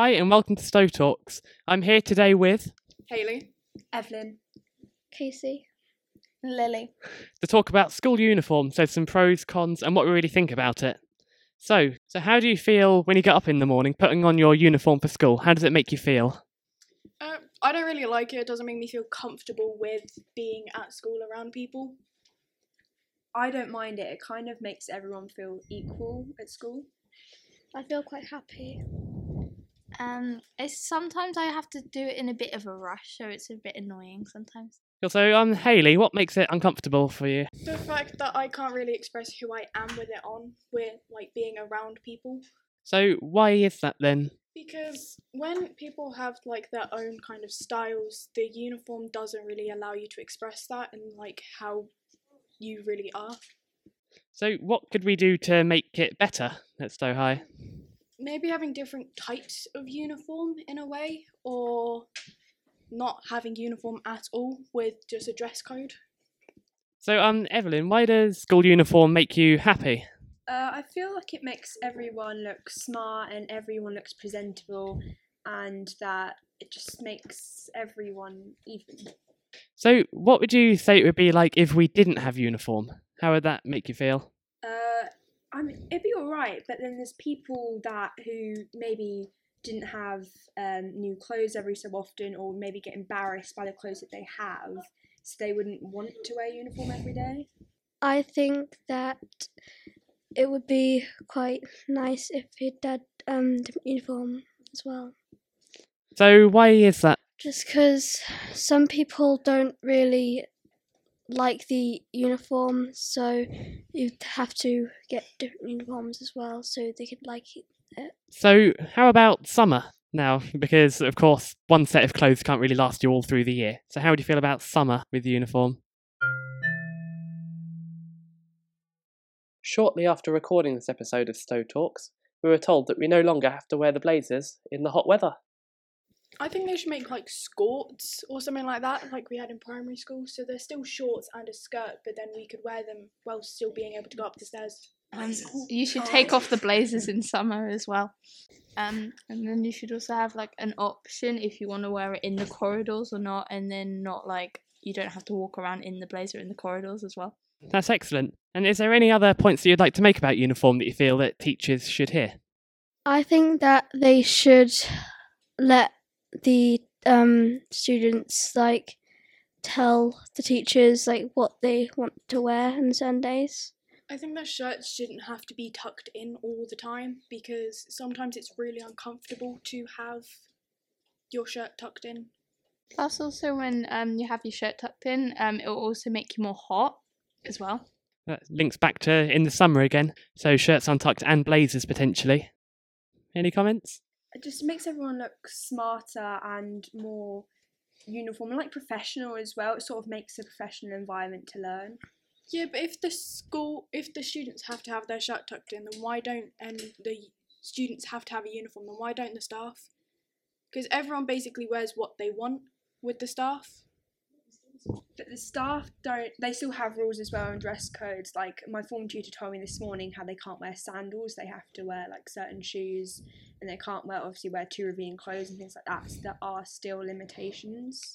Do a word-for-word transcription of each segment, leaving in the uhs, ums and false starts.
Hi and welcome to Stowe Talks. I'm here today with Hayley, Evelyn, Casey, Lily. to talk about school uniform, so some pros, cons and what we really think about it. So, so how do you feel when you get up in the morning putting on your uniform for school? How does it make you feel? uh, I don't really like it. It doesn't make me feel comfortable with being at school around people. I don't mind it. It kind of makes everyone feel equal at school. I feel quite happy. Um, it's sometimes I have to do it in a bit of a rush, so it's a bit annoying sometimes. So, um, Hayley, what makes it uncomfortable for you? The fact that I can't really express who I am with it on, with like being around people. So, why is that then? Because when people have like their own kind of styles, the uniform doesn't really allow you to express that and like how you really are. So, what could we do to make it better at Stowe High? Maybe having different types of uniform in a way, or not having uniform at all with just a dress code. So, um, Evelyn, why does school uniform make you happy? Uh, I feel like it makes everyone look smart and everyone looks presentable, and that it just makes everyone even. So, what would you say it would be like if we didn't have uniform? How would that make you feel? Uh, I mean, it'd be alright, but then there's people that who maybe didn't have um, new clothes every so often, or maybe get embarrassed by the clothes that they have, so they wouldn't want to wear uniform every day. I think that it would be quite nice if it had um different uniform as well. So, why is that? Just because some people don't really like the uniform, so you'd have to get different uniforms as well so they could like it. So, how about summer now? Because, of course, one set of clothes can't really last you all through the year. So, how do you feel about summer with the uniform? Shortly after recording this episode of Stowe Talks, we were told that we no longer have to wear the blazers in the hot weather. I think they should make like skirts or something like that, like we had in primary school. So they're still shorts and a skirt, but then we could wear them while still being able to go up the stairs. Um, you should take off the blazers in summer as well. Um, and then you should also have like an option if you want to wear it in the corridors or not, and then not like you don't have to walk around in the blazer in the corridors as well. That's excellent. And is there any other points that you'd like to make about uniform that you feel that teachers should hear? I think that they should let the um students like tell the teachers like what they want to wear on certain days. I think that shirts shouldn't have to be tucked in all the time, because sometimes it's really uncomfortable to have your shirt tucked in. Plus, also when um you have your shirt tucked in, um it will also make you more hot as well. That links back to in the summer again. So, shirts untucked and blazers potentially. Any comments? It just makes everyone look smarter and more uniform and like professional as well. It sort of makes a professional environment to learn. Yeah, but if the school, if the students have to have their shirt tucked in, then why don't, and the students have to have a uniform, then why don't the staff? Because everyone basically wears what they want with the staff. But the staff don't, they still have rules as well and dress codes. Like my form tutor told me this morning how they can't wear sandals, they have to wear like certain shoes, and they can't wear, obviously wear too revealing clothes and things like that. So there are still limitations.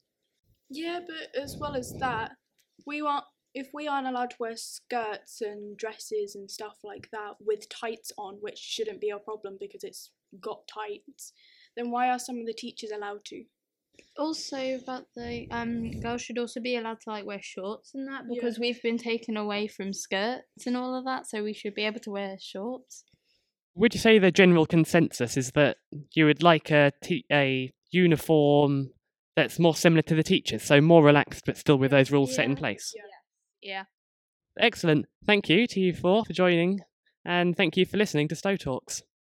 Yeah, but as well as that, we want, if we aren't allowed to wear skirts and dresses and stuff like that with tights on, which shouldn't be a problem because it's got tights, then why are some of the teachers allowed to? Also, about the um, girls should also be allowed to like wear shorts and that, because Yeah. we've been taken away from skirts and all of that, so we should be able to wear shorts. Would you say the general consensus is that you would like a, te- a uniform that's more similar to the teachers, so more relaxed but still with those rules set in Yeah. place? Yeah. Yeah. Excellent. Thank you to you four for joining, and thank you for listening to Stowe Talks.